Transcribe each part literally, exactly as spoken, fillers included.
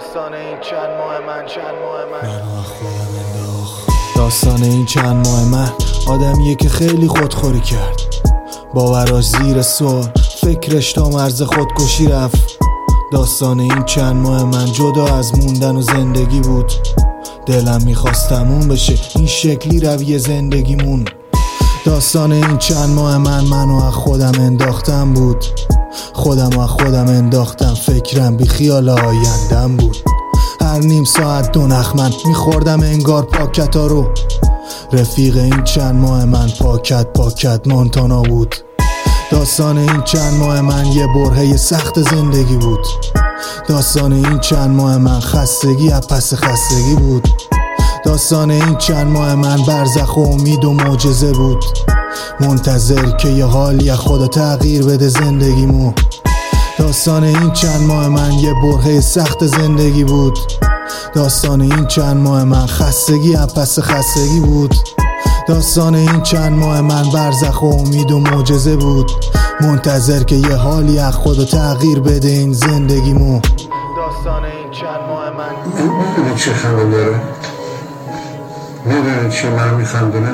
داستان این چند ماه من چند ماه من منو خودم انداخت. داستان این چند ماه من آدمیه که خیلی خودخوری کرد، باوراش زیر سوال، فکرش تا مرز خودکشی رفت. داستان این چند ماه من جدا از موندن و زندگی بود. دلم میخواست تموم بشه این شکلی رویه زندگیمون. داستان این چند ماه من منو از خودم انداختم بود. خودم از خودم انداختم، فکرم بی خیال آیندم بود. هر نیم ساعت دو نخ من میخوردم انگار پاکتا رو. رفیق این چند ماه من پاکت پاکت مونتانا بود. داستان این چند ماه من یه برهه سخت زندگی بود. داستان این چند ماه من خستگی از پس خستگی بود. داستان این چند ماه من برزخ و امید و معجزه بود. منتظر که یه حالی از خدا تغییر بده زندگیمو. داستان این چند ماه من یه برهه سخت زندگی بود. داستان این چند ماه من خستگی از پس خستگی بود. داستان این چند ماه من برزخ و امید و معجزه بود. منتظر که یه حالی از خدا تغییر بده این زندگیمو. داستان این چند ماه من میدونی چه خنده داره؟ میدونی چه من میخندونم؟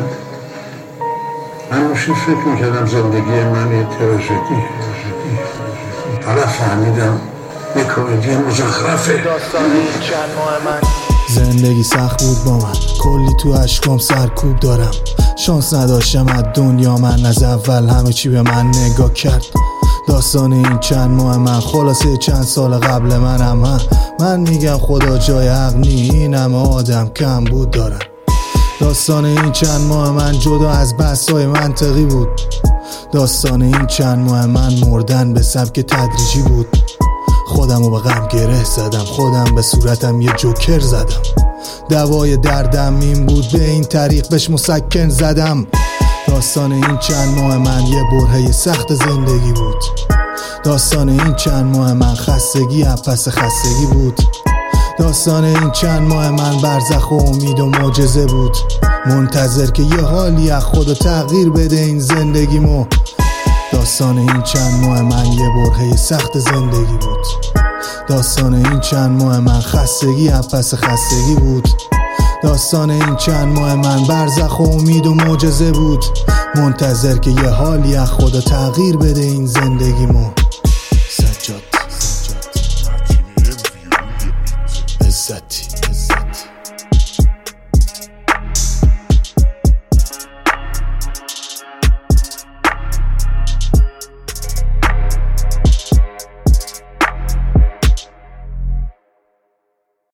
من روشی فکر میکردم زندگی من یه تراژدی. حالا فهمیدم یه کمدی مزخرفه. داستان این چند ماه من زندگی سخت بود با من، کلی تو اشکام سرکوب دارم. شانس نداشتم از دنیا، من از اول همه چی به من نگاه کرد. داستان این چند ماه من خلاصه چند سال قبل منم. من, من میگم خدا جای حق نی، این همه آدم کم بود دارم. داستان این چند ماه من جدا از بحث‌های منطقی بود. داستان این چند ماه من مردن به سبک تدریجی بود. خودمو به غم گره زدم، خودم به صورتم یه جوکر زدم. دوای دردم این بود، به این طریق بهش مسکن زدم. داستان این چند ماه من یه برهه سخت زندگی بود. داستان این چند ماه من خستگی از پس خستگی بود. داستان این چند ماه من برزخ و امید و معجزه بود. منتظر که یه حالی از خدا تغییر بده این زندگیمو. داستان این چند ماه من یه برهه سخت زندگی بود. داستان این چند ماه من خستگی از پس خستگی بود. داستان این چند ماه من برزخ و امید و معجزه بود. منتظر که یه حالی از خدا تغییر بده این زندگیمو. سجاد عزتی